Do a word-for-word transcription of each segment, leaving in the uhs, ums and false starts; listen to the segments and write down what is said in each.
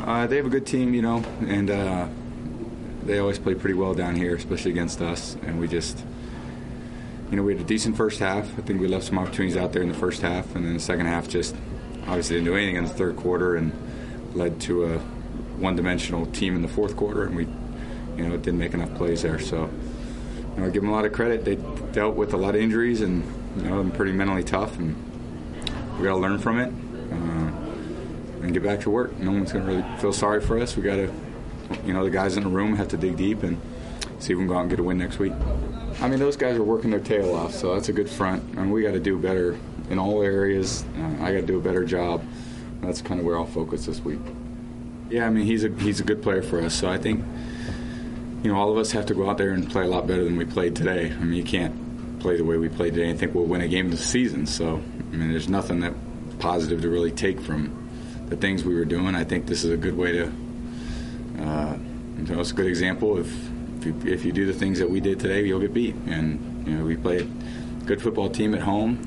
Uh, they have a good team, you know, and uh, they always play pretty well down here, especially against us. And we just, you know, we had a decent first half. I think we left some opportunities out there in the first half, and then the second half just obviously didn't do anything in the third quarter and led to a one-dimensional team in the fourth quarter, and we, you know, didn't make enough plays there. So, you know, I give them a lot of credit. They dealt with a lot of injuries, and you know, I'm pretty mentally tough, and we got to learn from it uh, and get back to work. No one's going to really feel sorry for us. We got to, you know, the guys in the room have to dig deep and see if we can go out and get a win next week. I mean, those guys are working their tail off, so that's a good front. I mean, we got to do better in all areas. Uh, I got to do a better job. That's kind of where I'll focus this week. Yeah, I mean, he's a he's a good player for us, so I think, you know, all of us have to go out there and play a lot better than we played today. I mean, you can't play the way we played today and think we'll win a game this season. So, I mean, there's nothing that positive to really take from the things we were doing. I think this is a good way to, uh, you know, it's a good example. If if you, if you do the things that we did today, you'll get beat. And, you know, we played a good football team at home.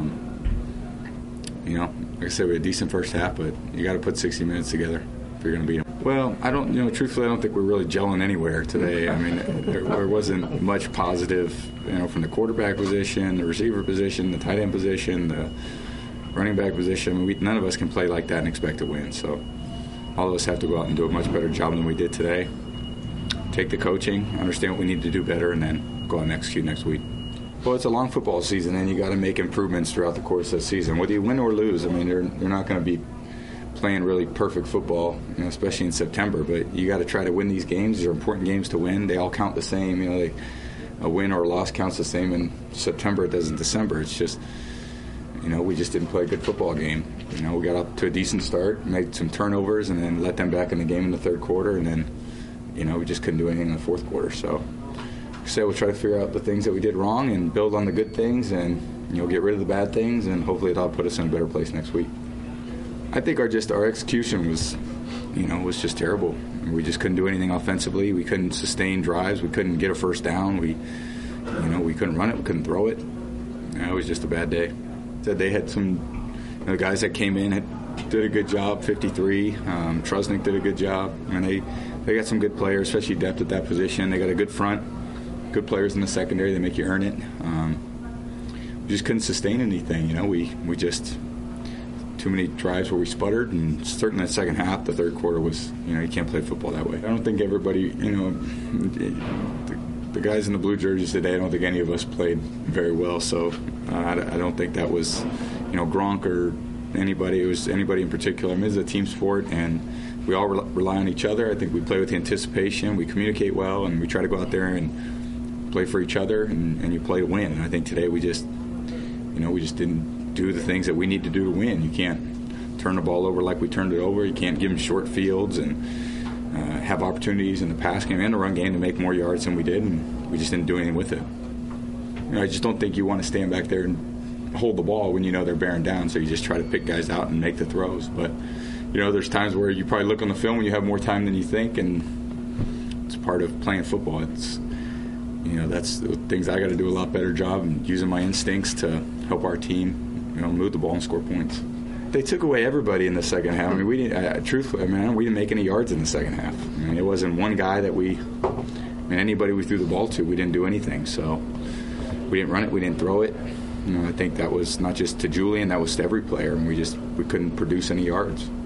Um, you know, like I said, we had a decent first half, but you got to put sixty minutes together if you're going to beat them. Well, I don't, you know, truthfully, I don't think we're really gelling anywhere today. I mean, there, there wasn't much positive, you know, from the quarterback position, the receiver position, the tight end position, the running back position. I mean, we, none of us can play like that and expect to win. So all of us have to go out and do a much better job than we did today. Take the coaching, understand what we need to do better, and then go out and execute next week. Well, it's a long football season, and you got to make improvements throughout the course of the season. Whether you win or lose, I mean, you're, you're not going to be playing really perfect football, you know, especially in September. But you got to try to win these games. These are important games to win. They all count the same. You know, they, a win or a loss counts the same in September it does in December. It's just, you know, we just didn't play a good football game. You know, we got up to a decent start, made some turnovers, and then let them back in the game in the third quarter, and then, you know, we just couldn't do anything in the fourth quarter. So, like I said, we'll try to figure out the things that we did wrong and build on the good things, and, you know, get rid of the bad things, and hopefully it'll put us in a better place next week. I think our just our execution was, you know, was just terrible. We just couldn't do anything offensively. We couldn't sustain drives. We couldn't get a first down. We, you know, we couldn't run it. We couldn't throw it. You know, it was just a bad day. Said they had some, you know, the guys that came in had, did a good job. fifty-three. Um, Trusnick did a good job. I mean, they they got some good players, especially depth at that position. They got a good front, good players in the secondary. They make you earn it. Um, we just couldn't sustain anything. You know, we we just. Too many drives where we sputtered, and certainly the second half, the third quarter was, you know, you can't play football that way. I don't think everybody, you know, the, the guys in the blue jerseys today, I don't think any of us played very well, so uh, I, I don't think that was, you know, Gronk or anybody. It was anybody in particular. I mean, it's a team sport, and we all re- rely on each other. I think we play with anticipation, we communicate well, and we try to go out there and play for each other, and, and you play to win. And I think today we just, you know, we just didn't do the things that we need to do to win. You can't turn the ball over like we turned it over. You can't give them short fields and uh, have opportunities in the pass game and the run game to make more yards than we did, and we just didn't do anything with it. You know, I just don't think you want to stand back there and hold the ball when you know they're bearing down, so you just try to pick guys out and make the throws. But, you know, there's times where you probably look on the film when you have more time than you think, and it's part of playing football. It's, you know, that's the things I got to do a lot better job and using my instincts to help our team, you know, move the ball and score points. They took away everybody in the second half. I mean, we didn't. Uh, truthfully, I mean, we didn't make any yards in the second half. I mean, it wasn't one guy that we. I mean, anybody we threw the ball to, we didn't do anything. So we didn't run it, we didn't throw it. You know, I think that was not just to Julian, that was to every player, and we just we couldn't produce any yards.